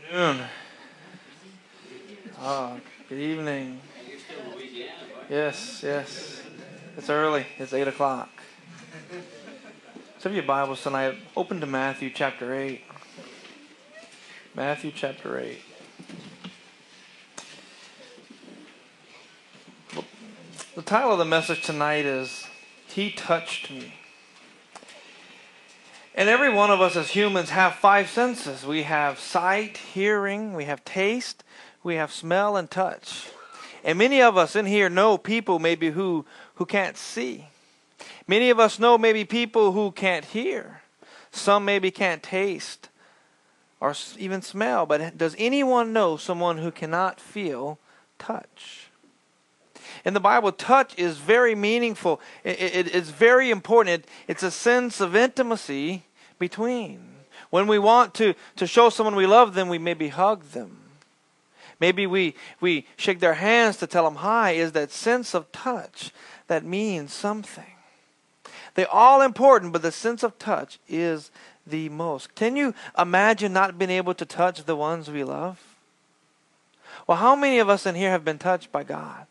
Afternoon. Oh, good evening. Yes. It's early. It's 8 o'clock. So have your Bibles tonight. Open to Matthew chapter 8. Matthew chapter 8. The title of the message tonight is He Touched Me. And every one of us as humans have five senses. We have sight, hearing, we have taste, we have smell and touch. And many of us in here know people maybe who can't see. Many of us know maybe people who can't hear. Some maybe can't taste or even smell. But does anyone know someone who cannot feel touch? In the Bible, touch is very meaningful. It's very important. It's a sense of intimacy between. When we want to show someone we love them, we maybe hug them. Maybe we shake their hands to tell them hi. Is that sense of touch that means something. They're all important, but the sense of touch is the most. Can you imagine not being able to touch the ones we love? Well, how many of us in here have been touched by God?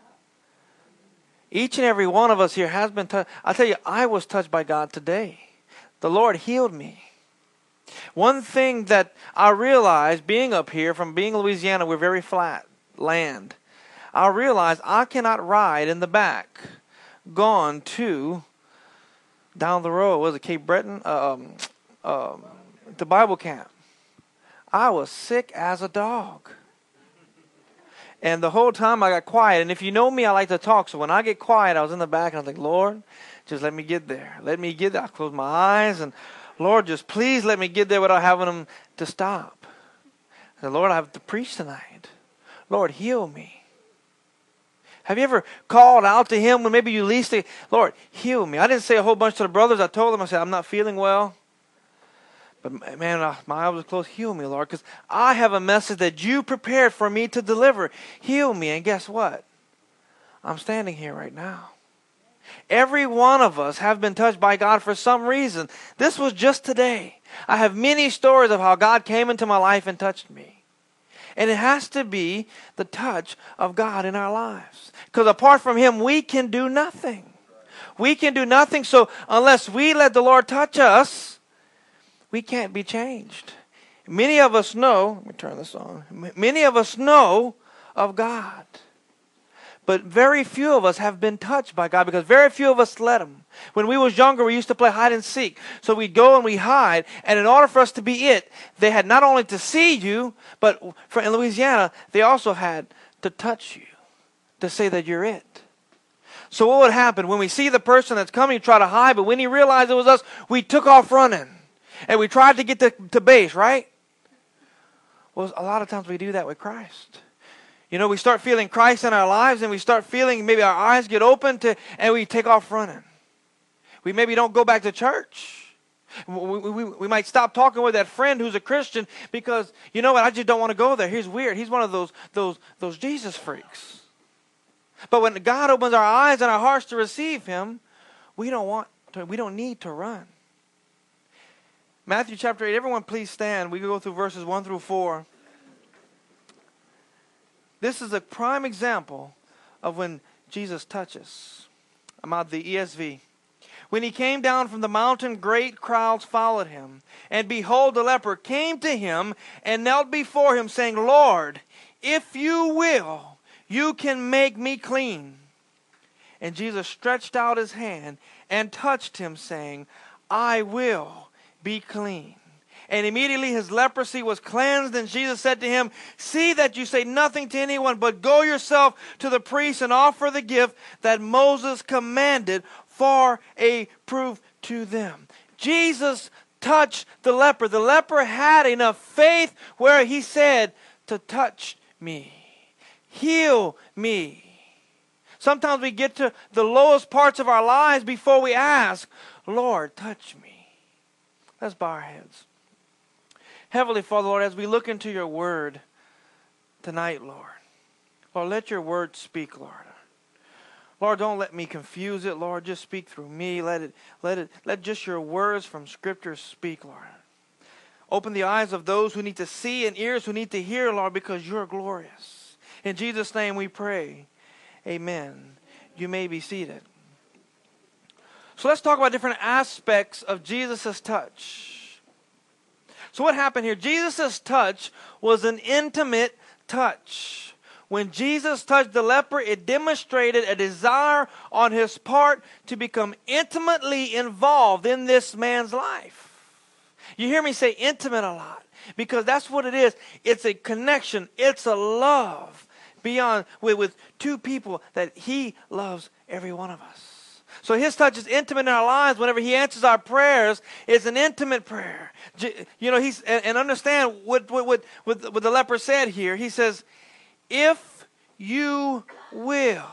Each and every one of us here has been touched. I'll tell you, I was touched by God today. The Lord healed me. One thing that I realized being up here, from being in Louisiana, we're very flat land. I realized I cannot ride in the back, gone to down the road, was it Cape Breton? The Bible camp. I was sick as a dog. And the whole time I got quiet. And if you know me, I like to talk. So when I get quiet, I was in the back and I was like, Lord, just let me get there. Let me get there. I closed my eyes and, Lord, just please let me get there without having them to stop. I said, Lord, I have to preach tonight. Lord, heal me. Have you ever called out to Him when maybe you least say, Lord, heal me? I didn't say a whole bunch to the brothers. I told them, I said, I'm not feeling well. But man, my eyes were closed. Heal me, Lord, because I have a message that you prepared for me to deliver. Heal me. And guess what? I'm standing here right now. Every one of us have been touched by God for some reason. This was just today. I have many stories of how God came into my life and touched me. And it has to be the touch of God in our lives. Because apart from Him, we can do nothing. We can do nothing. So unless we let the Lord touch us, we can't be changed. Many of us know, let me turn this on. Many of us know of God. But very few of us have been touched by God because very few of us let Him. When we was younger, we used to play hide and seek. So we'd go and we hide. And in order for us to be it, they had not only to see you, but in Louisiana, they also had to touch you to say that you're it. So what would happen? When we see the person that's coming, try to hide. But when he realized it was us, we took off running. And we tried to get to base, right? Well, a lot of times we do that with Christ. You know, we start feeling Christ in our lives and we start feeling maybe our eyes get open and we take off running. We maybe don't go back to church. We might stop talking with that friend who's a Christian because, you know what, I just don't want to go there. He's weird. He's one of those Jesus freaks. But when God opens our eyes and our hearts to receive Him, we don't need to run. Matthew chapter 8, everyone please stand. We go through verses 1 through 4. This is a prime example of when Jesus touches. I'm out of the ESV. When He came down from the mountain, great crowds followed Him. And behold, the leper came to Him and knelt before Him, saying, Lord, if you will, you can make me clean. And Jesus stretched out His hand and touched him, saying, I will be clean. And immediately his leprosy was cleansed, and Jesus said to him, see that you say nothing to anyone, but go yourself to the priest and offer the gift that Moses commanded for a proof to them. Jesus touched the leper. The leper had enough faith where he said, to touch me, heal me. Sometimes we get to the lowest parts of our lives before we ask, Lord, touch me. Let's bow our heads. Heavenly Father, Lord, as we look into your word tonight, Lord, let your word speak, Lord. Lord, don't let me confuse it, Lord. Just speak through me. Let just your words from Scripture speak, Lord. Open the eyes of those who need to see and ears who need to hear, Lord, because you're glorious. In Jesus' name we pray. Amen. You may be seated. So let's talk about different aspects of Jesus' touch. So what happened here? Jesus' touch was an intimate touch. When Jesus touched the leper, it demonstrated a desire on his part to become intimately involved in this man's life. You hear me say intimate a lot because that's what it is. It's a connection. It's a love beyond with two people that he loves every one of us. So his touch is intimate in our lives. Whenever he answers our prayers, it's an intimate prayer. You know, and understand what the leper said here. He says, if you will.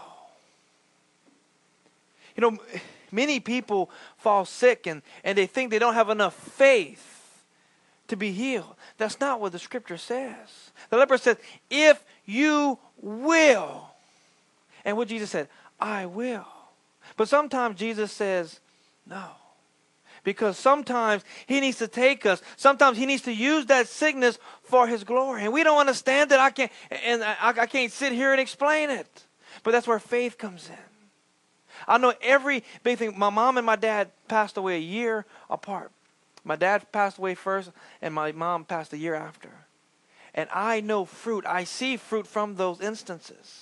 You know, many people fall sick and they think they don't have enough faith to be healed. That's not what the scripture says. The leper said, if you will. And what Jesus said, I will. But sometimes Jesus says, no. Because sometimes he needs to take us. Sometimes he needs to use that sickness for his glory. And we don't understand it. I can't sit here and explain it. But that's where faith comes in. I know every big thing. My mom and my dad passed away a year apart. My dad passed away first, and my mom passed a year after. And I know fruit. I see fruit from those instances.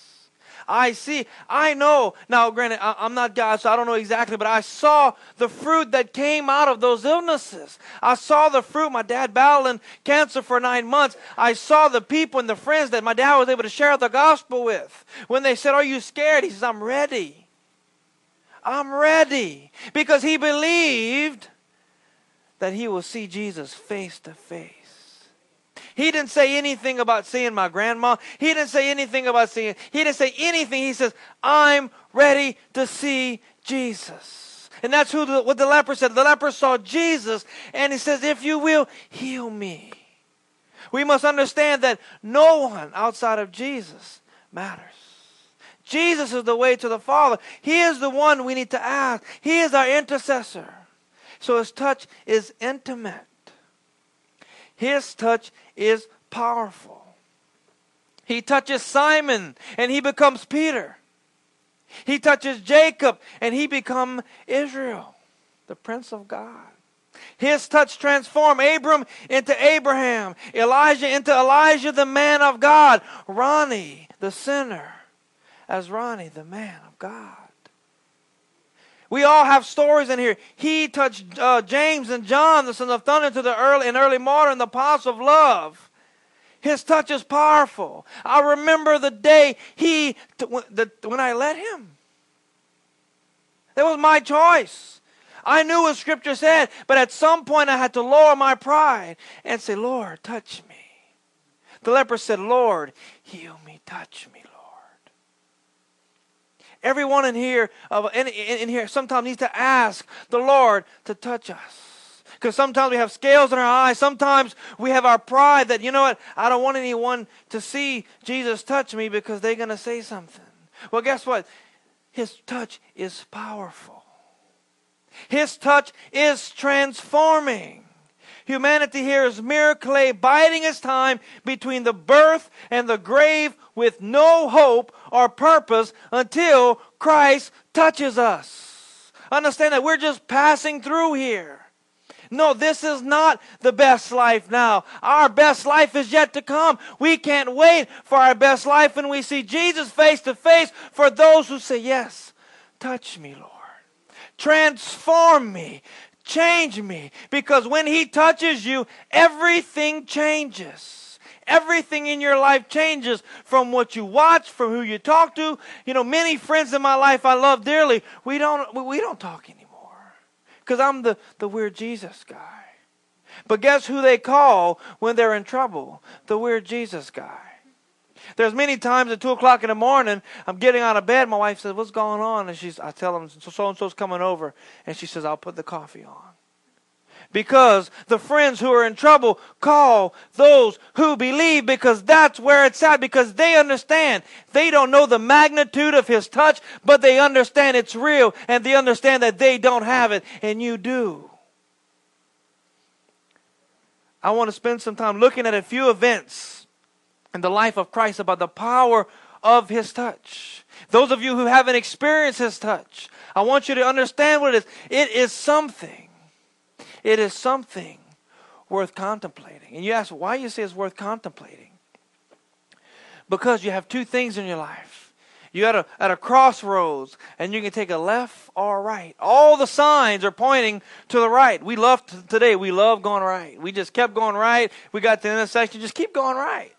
I know. Now, granted, I'm not God, so I don't know exactly, but I saw the fruit that came out of those illnesses. I saw the fruit. My dad battling cancer for 9 months. I saw the people and the friends that my dad was able to share the gospel with. When they said, are you scared? He says, I'm ready. I'm ready. Because he believed that he will see Jesus face to face. He didn't say anything about seeing my grandma. He didn't say anything about seeing. He didn't say anything. He says, I'm ready to see Jesus. And that's what the leper said. The leper saw Jesus and he says, if you will, heal me. We must understand that no one outside of Jesus matters. Jesus is the way to the Father. He is the one we need to ask. He is our intercessor. So his touch is intimate. His touch is powerful. He touches Simon and he becomes Peter. He touches Jacob and he becomes Israel, the Prince of God. His touch transformed Abram into Abraham, Elijah into Elijah, the man of God, Ronnie, the sinner, as Ronnie, the man of God. We all have stories in here. He touched James and John, the sons of thunder, to the early morning, the apostle of love. His touch is powerful. I remember the day when I let him. That was my choice. I knew what Scripture said, but at some point I had to lower my pride and say, Lord, touch me. The leper said, Lord, heal me, touch me, Lord. Everyone in here sometimes needs to ask the Lord to touch us. Because sometimes we have scales in our eyes. Sometimes we have our pride that, you know what, I don't want anyone to see Jesus touch me because they're going to say something. Well, guess what? His touch is powerful. His touch is transforming. Humanity here is mere clay biding its time between the birth and the grave with no hope or purpose until Christ touches us. Understand that we're just passing through here. No, this is not the best life now. Our best life is yet to come. We can't wait for our best life when we see Jesus face to face for those who say, yes, touch me, Lord. Transform me. Change me. Because when he touches you, everything changes. Everything in your life changes from what you watch, from who you talk to. You know, many friends in my life I love dearly, we don't talk anymore. Because I'm the weird Jesus guy. But guess who they call when they're in trouble? The weird Jesus guy. There's many times at 2 o'clock in the morning, I'm getting out of bed. My wife says, what's going on? And I tell them, so-and-so's coming over. And she says, I'll put the coffee on. Because the friends who are in trouble call those who believe, because that's where it's at. Because they understand. They don't know the magnitude of his touch, but they understand it's real. And they understand that they don't have it, and you do. I want to spend some time looking at a few events in the life of Christ about the power of His touch. Those of you who haven't experienced His touch, I want you to understand what it is. It is something. It is something worth contemplating. And you ask, why you say it's worth contemplating? Because you have two things in your life. You're at a crossroads, and you can take a left or a right. All the signs are pointing to the right. We love today. We love going right. We just kept going right. We got to the intersection. Just keep going right.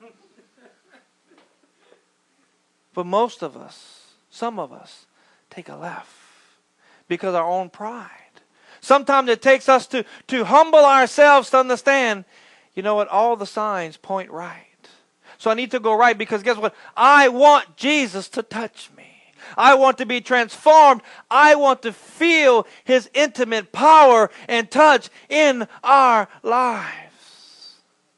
But most of us, some of us, take a left because of our own pride. Sometimes it takes us to humble ourselves to understand, you know what, all the signs point right. So I need to go right because guess what? I want Jesus to touch me. I want to be transformed. I want to feel His intimate power and touch in our lives.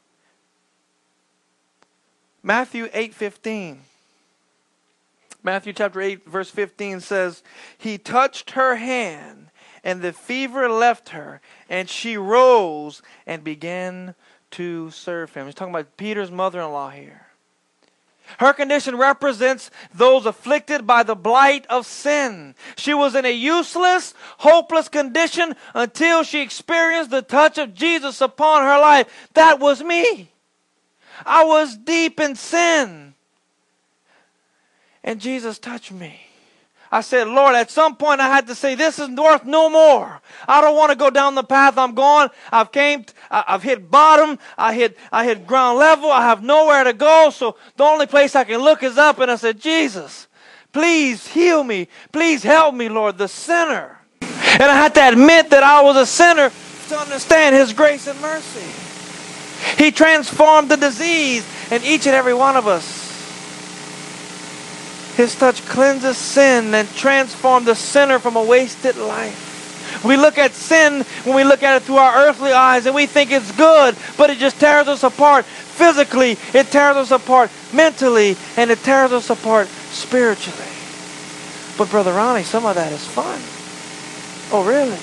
Matthew 8:15. Matthew chapter 8 verse 15 says, He touched her hand, and the fever left her, and she rose and began to serve Him. He's talking about Peter's mother-in-law here. Her condition represents those afflicted by the blight of sin. She was in a useless, hopeless condition until she experienced the touch of Jesus upon her life. That was me. I was deep in sin. And Jesus touched me. I said, Lord, at some point I had to say, this is worth no more. I don't want to go down the path I'm going. I've hit bottom. I hit ground level. I have nowhere to go. So the only place I can look is up. And I said, Jesus, please heal me. Please help me, Lord, the sinner. And I had to admit that I was a sinner to understand His grace and mercy. He transformed the disease in each and every one of us. His touch cleanses sin and transforms the sinner from a wasted life. We look at sin when we look at it through our earthly eyes and we think it's good, but it just tears us apart physically, it tears us apart mentally, and it tears us apart spiritually. But Brother Ronnie, some of that is fun. Oh, really?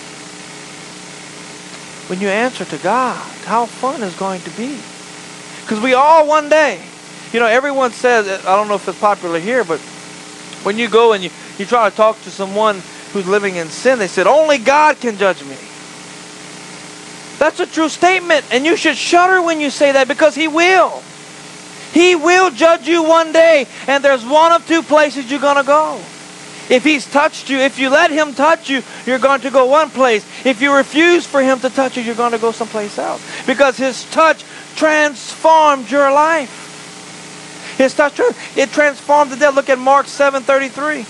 When you answer to God, how fun is going to be? Because we all one day, you know, everyone says, I don't know if it's popular here, but when you go and you try to talk to someone who's living in sin, they said, only God can judge me. That's a true statement, and you should shudder when you say that because He will. He will judge you one day, and there's one of two places you're going to go. If He's touched you, if you let Him touch you, you're going to go one place. If you refuse for Him to touch you, you're going to go someplace else. Because His touch transformed your life. His touch, it transformed the dead. Look at Mark 7:33.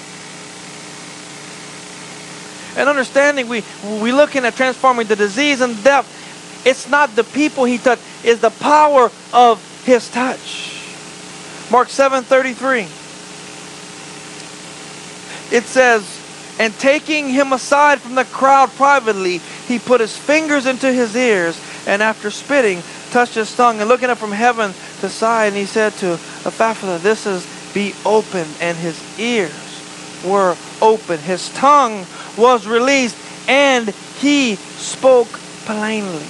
And understanding, we looking at transforming the disease and death. It's not the people He touched, it's the power of His touch. Mark 7:33. It says, and taking Him aside from the crowd privately, He put His fingers into His ears, and after spitting, touched His tongue, and looking up from heaven to sigh, and He said to Epaphras, this is be open, and his ears were open. His tongue was released, and he spoke plainly.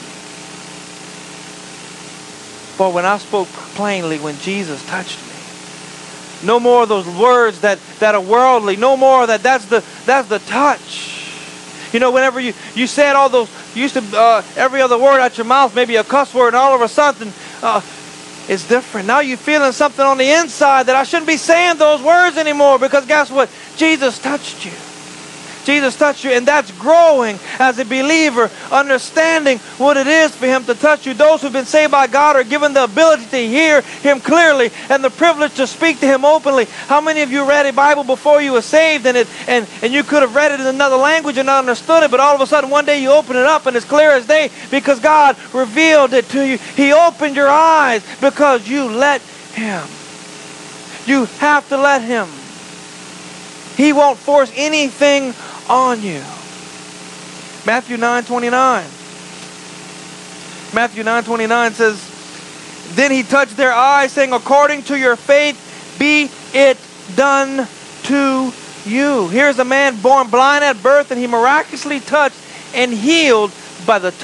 But when I spoke plainly, when Jesus touched me, no more of those words that are worldly, no more of that. That's the touch. You know, whenever you said all those, you used to every other word out your mouth, maybe a cuss word, and all of a sudden it's different. Now you're feeling something on the inside that I shouldn't be saying those words anymore, because guess what? Jesus touched you. Jesus touched you, and that's growing as a believer, understanding what it is for Him to touch you. Those who've been saved by God are given the ability to hear Him clearly and the privilege to speak to Him openly. How many of you read a Bible before you were saved, and you could have read it in another language and not understood it, but all of a sudden one day you open it up and it's clear as day because God revealed it to you. He opened your eyes because you let Him. You have to let Him. He won't force anything on you. Matthew 9:29. Matthew 9:29 says, then He touched their eyes, saying, according to your faith be it done to you. Here's a man born blind at birth, and He miraculously touched and healed by the touch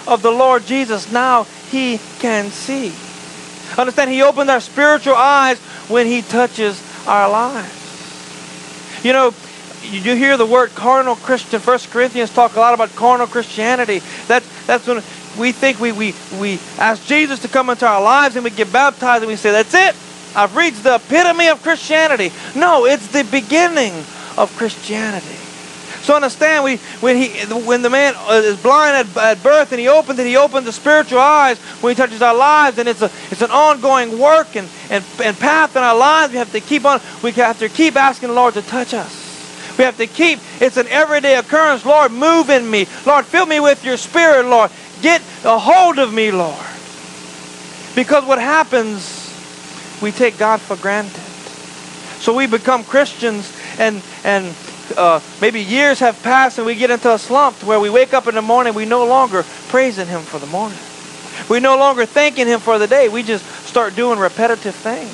of the Lord Jesus, now he can see. Understand, he opened our spiritual eyes when he touches our lives. You know, you hear the word carnal Christian. 1 Corinthians talk a lot about carnal Christianity. That's when we think we ask Jesus to come into our lives and we get baptized and we say, that's it. I've reached the epitome of Christianity. No, it's the beginning of Christianity. So understand, when the man is blind at birth and he opens the spiritual eyes when he touches our lives, and it's an ongoing work and path in our lives. We have to keep asking the Lord to touch us. We have to it's an everyday occurrence. Lord, move in me. Lord, fill me with your Spirit, Lord. Get a hold of me, Lord. Because what happens, we take God for granted. So we become Christians and maybe years have passed and we get into a slump where we wake up in the morning, we no longer praising him for the morning. We no longer thanking him for the day. We just start doing repetitive things.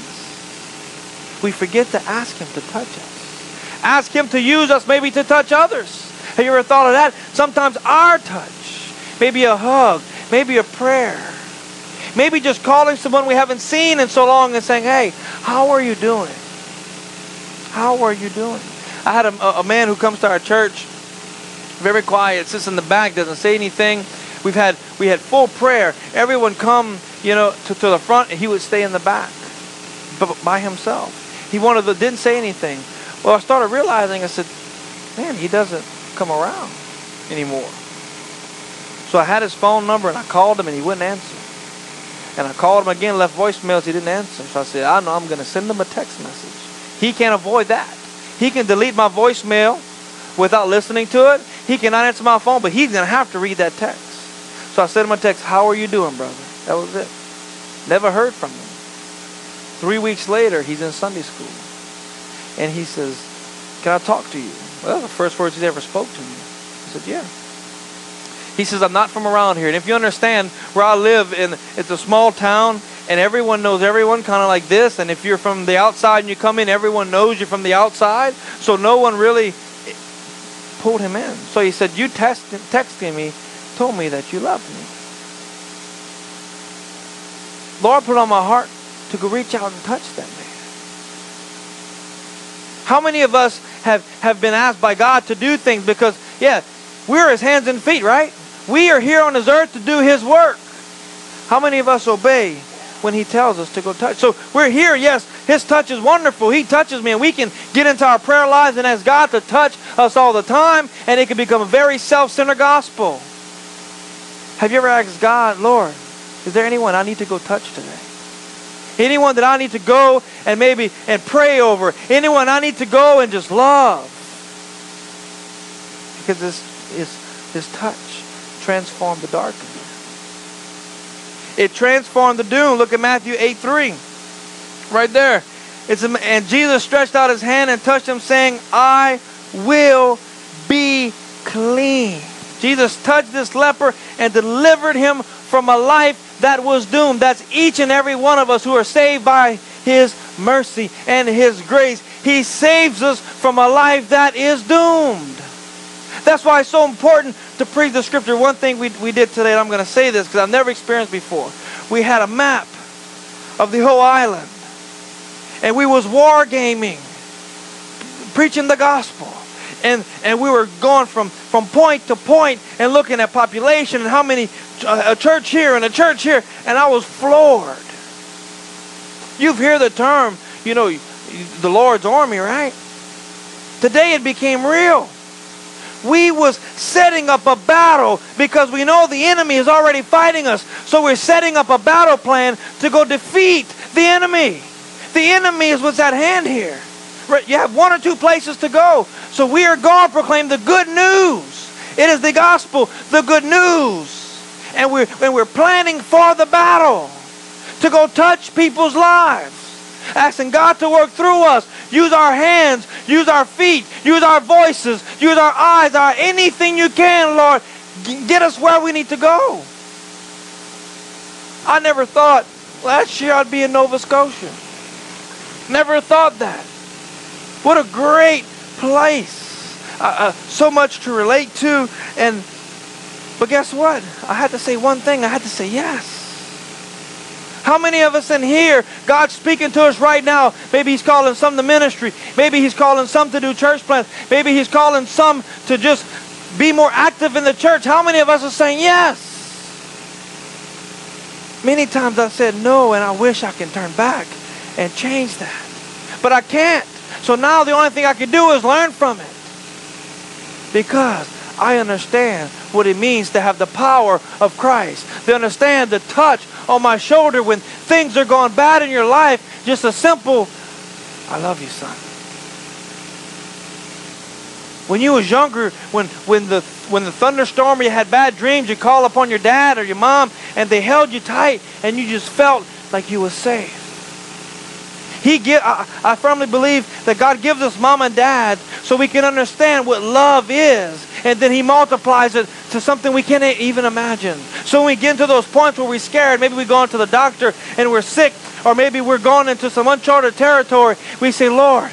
We forget to ask him to touch us. Ask him to use us maybe to touch others. Have you ever thought of that? Sometimes our touch, maybe a hug, maybe a prayer, maybe just calling someone we haven't seen in so long and saying, hey, how are you doing? How are you doing? I had a man who comes to our church, very quiet, sits in the back, doesn't say anything. We had full prayer. Everyone come, to the front, and he would stay in the back, by himself. He didn't say anything. Well, I started realizing, I said, man, he doesn't come around anymore. So I had his phone number, and I called him, and he wouldn't answer. And I called him again, left voicemails, he didn't answer. So I said, I know I'm going to send him a text message. He can't avoid that. He can delete my voicemail without listening to it. He cannot answer my phone, but he's going to have to read that text. So I sent him a text, how are you doing, brother? That was it. Never heard from him. 3 weeks later, he's in Sunday school. And he says, can I talk to you? Well, that was the first words he ever spoke to me. I said, yeah. He says, I'm not from around here. And if you understand where I live, it's a small town, and everyone knows everyone, kind of like this. And if you're from the outside and you come in, everyone knows you're from the outside. So no one really pulled him in. So he said, you texting me, told me that you loved me. Lord put on my heart to go reach out and touch that man. How many of us have been asked by God to do things because, we're his hands and feet, right? We are here on this earth to do his work. How many of us obey when he tells us to go touch? So we're here, yes, his touch is wonderful. He touches me, and we can get into our prayer lives and ask God to touch us all the time, and it can become a very self-centered gospel. Have you ever asked God, Lord, is there anyone I need to go touch today? Anyone that I need to go and pray over? Anyone I need to go and just love? Because this touch transformed the darkness. It transformed the dune. Look at Matthew 8:3. Right there. And Jesus stretched out his hand and touched him, saying, I will be clean. Jesus touched this leper and delivered him from a life that was doomed. That's each and every one of us who are saved by his mercy and his grace. He saves us from a life that is doomed. That's why it's so important to preach the scripture. One thing we did today, and I'm going to say this because I've never experienced before. We had a map of the whole island. And we was war gaming, preaching the gospel. And we were going from point to point and looking at population and how many, a church here and a church here. And I was floored. You've heard the term, the Lord's army, right? Today it became real. We was setting up a battle because we know the enemy is already fighting us. So we're setting up a battle plan to go defeat the enemy. The enemy is what's at hand here. You have one or two places to go. So we are going to proclaim the good news. It is the gospel, the good news. And we're planning for the battle to go touch people's lives. Asking God to work through us. Use our hands, use our feet, use our voices, use our eyes, anything you can, Lord. Get us where we need to go. I never thought last year I'd be in Nova Scotia. Never thought that. What a great place. So much to relate to. And But guess what? I had to say one thing. I had to say yes. How many of us in here, God's speaking to us right now? Maybe He's calling some to ministry. Maybe He's calling some to do church plants. Maybe He's calling some to just be more active in the church. How many of us are saying yes? Many times I said no, and I wish I can turn back and change that. But I can't. So now the only thing I can do is learn from it. Because I understand what it means to have the power of Christ. To understand the touch on my shoulder when things are going bad in your life. Just a simple, I love you, son. When you was younger, when the thunderstorm, or you had bad dreams, you call upon your dad or your mom, and they held you tight, and you just felt like you were safe. I firmly believe that God gives us mom and dad so we can understand what love is. And then He multiplies it to something we can't even imagine. So when we get into those points where we're scared, maybe we go into the doctor and we're sick, or maybe we're going into some uncharted territory, we say, Lord,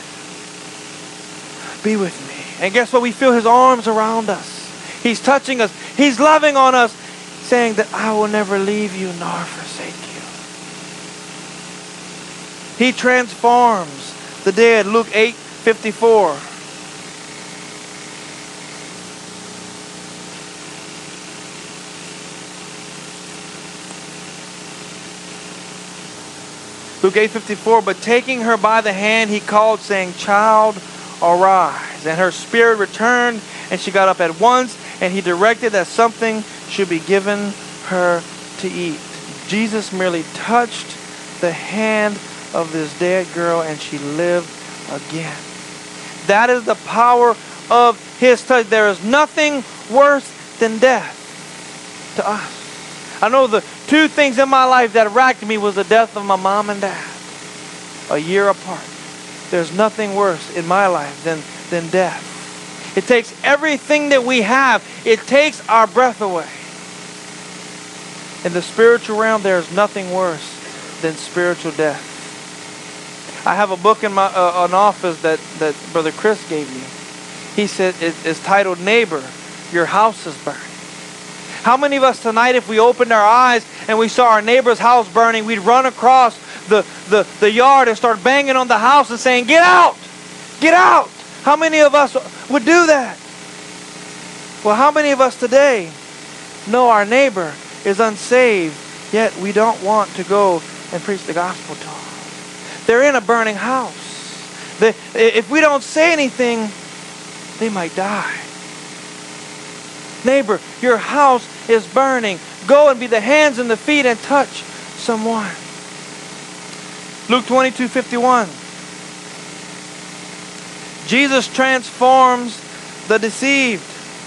be with me. And guess what? We feel His arms around us. He's touching us. He's loving on us, saying that I will never leave you nor forsake you. He transforms the dead. Luke 8:54. Luke 8:54, but taking her by the hand, He called, saying, Child, arise. And her spirit returned, and she got up at once, and He directed that something should be given her to eat. Jesus merely touched the hand of this dead girl, and she lived again. That is the power of His touch. There is nothing worse than death to us. I know the two things in my life that racked me was the death of my mom and dad, a year apart. There's nothing worse in my life than death. It takes everything that we have. It takes our breath away. In the spiritual realm, there's nothing worse than spiritual death. I have a book in my an office that Brother Chris gave me. He said it's titled Neighbor, Your House is Burning. How many of us tonight, if we opened our eyes and we saw our neighbor's house burning, we'd run across the yard and start banging on the house and saying, get out! Get out! How many of us would do that? Well, how many of us today know our neighbor is unsaved, yet we don't want to go and preach the gospel to them? They're in a burning house. If we don't say anything, they might die. Neighbor, your house is burning. Go and be the hands and the feet and touch someone. Luke 22:51. Jesus transforms the deceived.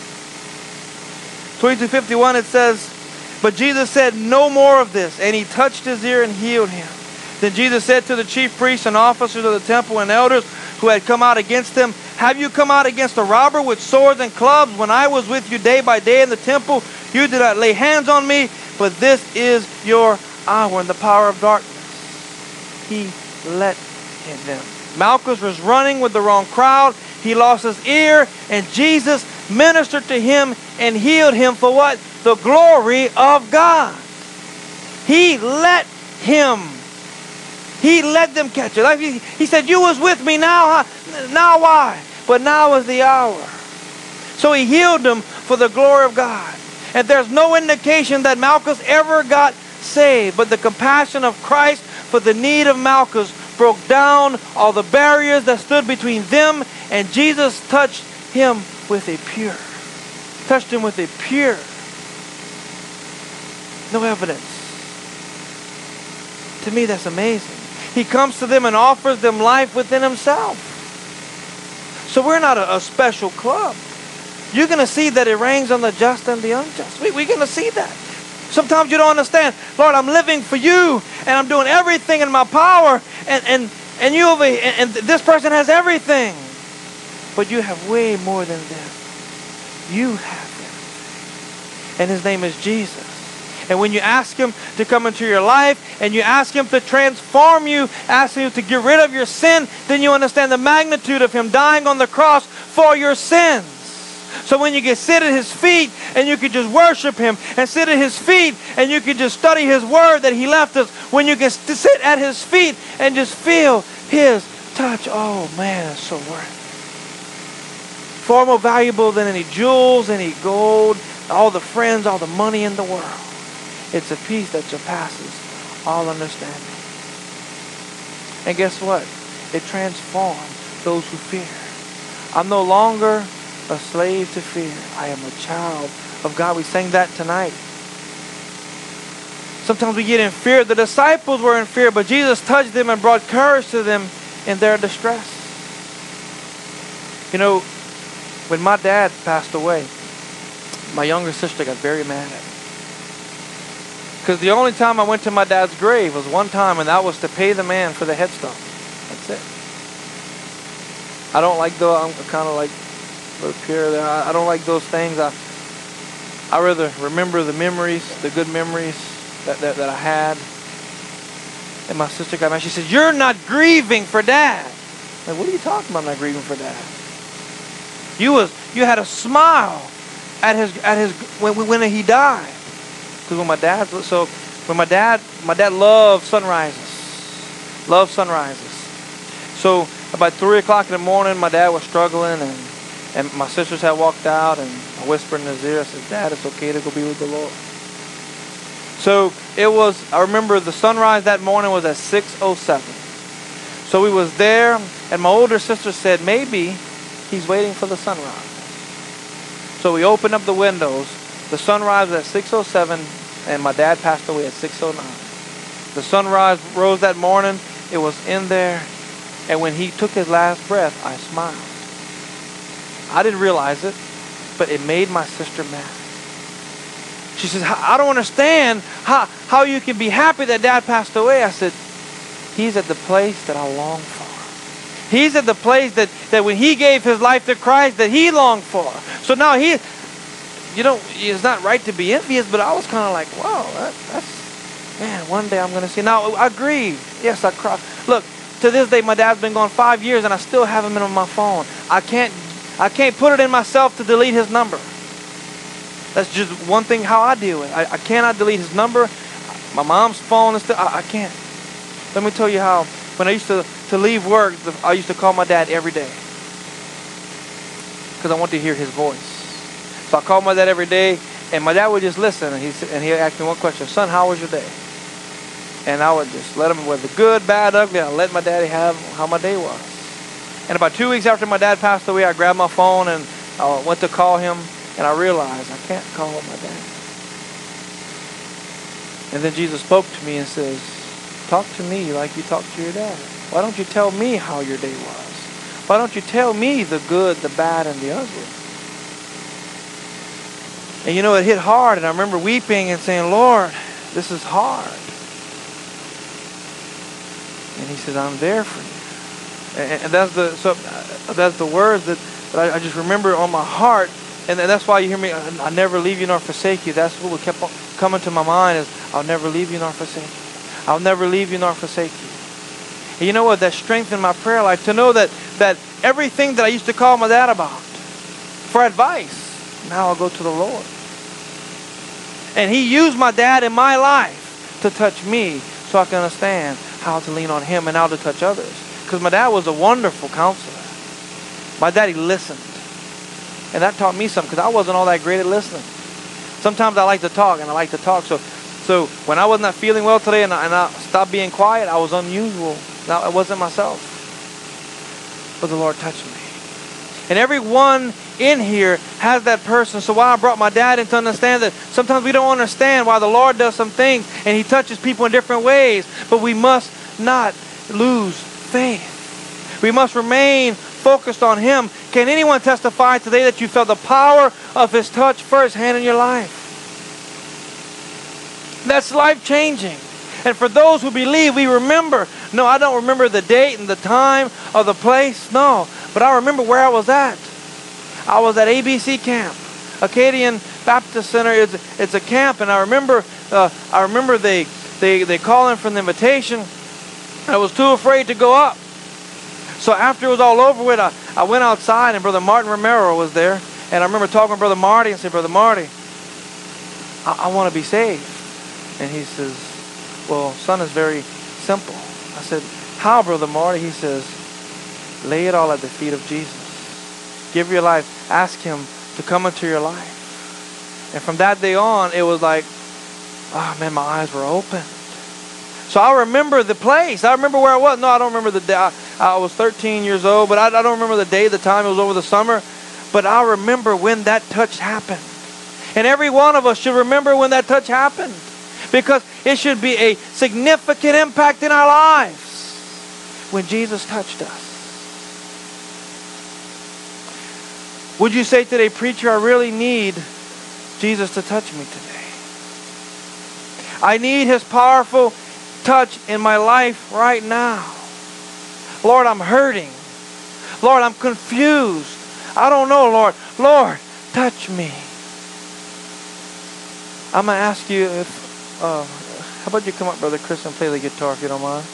22:51 it says, but Jesus said, no more of this. And He touched his ear and healed him. Then Jesus said to the chief priests and officers of the temple and elders who had come out against him, have you come out against a robber with swords and clubs? When I was with you day by day in the temple, you did not lay hands on me, but this is your hour in the power of darkness. He let them. Malchus was running with the wrong crowd. He lost his ear, and Jesus ministered to him and healed him for what? The glory of God. He let him. He let them catch it. Like he said, you was with me now. Huh? Now why? But now is the hour. So He healed them for the glory of God. And there's no indication that Malchus ever got saved. But the compassion of Christ for the need of Malchus broke down all the barriers that stood between them, and Jesus touched him with a pure. Touched him with a pure. No evidence. To me, that's amazing. He comes to them and offers them life within Himself. So we're not a special club. You're going to see that it rains on the just and the unjust. We're going to see that. Sometimes you don't understand. Lord, I'm living for you, and I'm doing everything in my power, and this person has everything. But you have way more than them. You have everything. And His name is Jesus. And when you ask Him to come into your life, and you ask Him to transform you, ask Him to get rid of your sin, then you understand the magnitude of Him dying on the cross for your sins. So when you can sit at His feet and you can just worship Him, and sit at His feet and you can just study His Word that He left us, when you can sit at His feet and just feel His touch, oh man, it's so worth it. Far more valuable than any jewels, any gold, all the friends, all the money in the world. It's a peace that surpasses all understanding. And guess what? It transforms those who fear. I'm no longer a slave to fear. I am a child of God. We sang that tonight. Sometimes we get in fear. The disciples were in fear, but Jesus touched them and brought courage to them in their distress. You know, when my dad passed away, my younger sister got very mad at me. Because the only time I went to my dad's grave was one time, and that was to pay the man for the headstone. That's it. I don't like those. I'm kind of like a little pure there. I don't like those things. I rather remember the memories, the good memories that I had. And my sister got mad. She said, "You're not grieving for Dad." I'm like, what are you talking about? I'm not grieving for Dad. You had a smile at his when he died. Because when my dad loved sunrises. Loved sunrises. So about 3 o'clock in the morning, my dad was struggling, and my sisters had walked out, and I whispered in his ear, I said, "Dad, it's okay to go be with the Lord." So I remember the sunrise that morning was at 6:07. So we was there, and my older sister said, maybe he's waiting for the sunrise. So we opened up the windows. The sunrise was at 6:07, and my dad passed away at 6:09. The sunrise rose that morning. It was in there. And when he took his last breath, I smiled. I didn't realize it, but it made my sister mad. She says, "I don't understand how you can be happy that Dad passed away." I said, he's at the place that I long for. He's at the place that when he gave his life to Christ, that he longed for. So now it's not right to be envious, but I was kind of like, wow, that's, man, one day I'm going to see. Now, I grieved. Yes, I cried. Look, to this day, my dad's been gone 5 years, and I still have him on my phone. I can't put it in myself to delete his number. That's just one thing how I deal with it. I cannot delete his number. My mom's phone and stuff, I can't. Let me tell you how. When I used to leave work, I used to call my dad every day. Because I want to hear his voice. So I called my dad every day, and my dad would just listen, and he'd ask me one question: "Son, how was your day?" And I would just let him, whether good, bad, ugly, I'd let my daddy have how my day was. And about 2 weeks after my dad passed away, I grabbed my phone and I went to call him, and I realized I can't call my dad. And then Jesus spoke to me and says, "Talk to me like you talk to your dad. Why don't you tell me how your day was? Why don't you tell me the good, the bad, and the ugly?" And you know, it hit hard, and I remember weeping and saying, "Lord, this is hard." And he says, "I'm there for you." And that's the words that I just remember on my heart. And that's why you hear me, "I never leave you nor forsake you." That's what kept coming to my mind is, "I'll never leave you nor forsake you. I'll never leave you nor forsake you." And you know what? That strengthened my prayer life to know that everything that I used to call my dad about for advice, now I'll go to the Lord. And he used my dad in my life to touch me so I can understand how to lean on him and how to touch others. Because my dad was a wonderful counselor. My daddy listened. And that taught me something, because I wasn't all that great at listening. Sometimes I like to talk, and I like to talk. So when I was not feeling well today and I stopped being quiet, I was unusual. Now, I wasn't myself. But the Lord touched me. And everyone in here has that person. So why I brought my dad in to understand that sometimes we don't understand why the Lord does some things and he touches people in different ways. But we must not lose faith. We must remain focused on him. Can anyone testify today that you felt the power of his touch firsthand in your life? That's life-changing. And for those who believe, we remember. No, I don't remember the date and the time or the place. No, but I remember where I was at. I was at ABC camp, Acadian Baptist Center. It's a camp, and I remember they called in for the invitation. I was too afraid to go up. So after it was all over with, I went outside, and Brother Martin Romero was there. And I remember talking to Brother Marty and said, Brother Marty, I want to be saved. And he says, well, son, it's very simple. I said, how, Brother Marty? He says, lay it all at the feet of Jesus. Give your life. Ask Him to come into your life. And from that day on, it was like, oh man, my eyes were open. So I remember the place. I remember where I was. No, I don't remember the day. I was 13 years old, but I don't remember the day, the time. It was over the summer. But I remember when that touch happened. And every one of us should remember when that touch happened. Because it should be a significant impact in our lives when Jesus touched us. Would you say today, preacher, I really need Jesus to touch me today? I need His powerful touch in my life right now. Lord, I'm hurting. Lord, I'm confused. I don't know, Lord. Lord, touch me. I'm going to ask you if, how about you come up, Brother Chris, and play the guitar if you don't mind.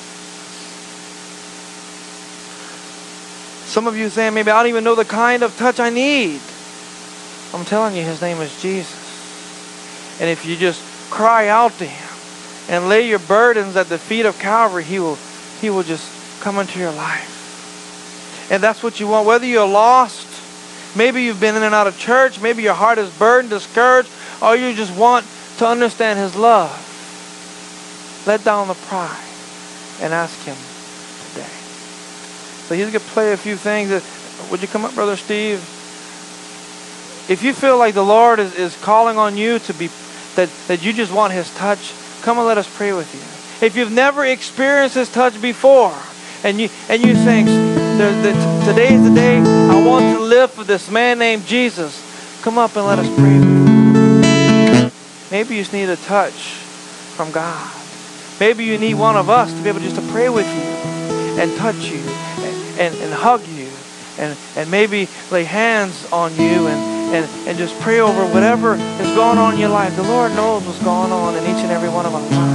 Some of you saying, maybe I don't even know the kind of touch I need. I'm telling you, His name is Jesus. And if you just cry out to Him and lay your burdens at the feet of Calvary, He will just come into your life. And that's what you want. Whether you're lost, maybe you've been in and out of church, maybe your heart is burdened, discouraged, or you just want to understand His love. Let down the pride and ask Him today. So He's going to play a few things. Would you come up, Brother Steve? If you feel like the Lord is calling on you to be, that you just want His touch, come and let us pray with you. If you've never experienced His touch before, and you're saying, today is the day I want to live for this man named Jesus, come up and let us pray with you. Maybe you just need a touch from God. Maybe you need one of us to be able just to pray with you and touch you and hug you and maybe lay hands on you and just pray over whatever is going on in your life. The Lord knows what's going on in each and every one of our lives.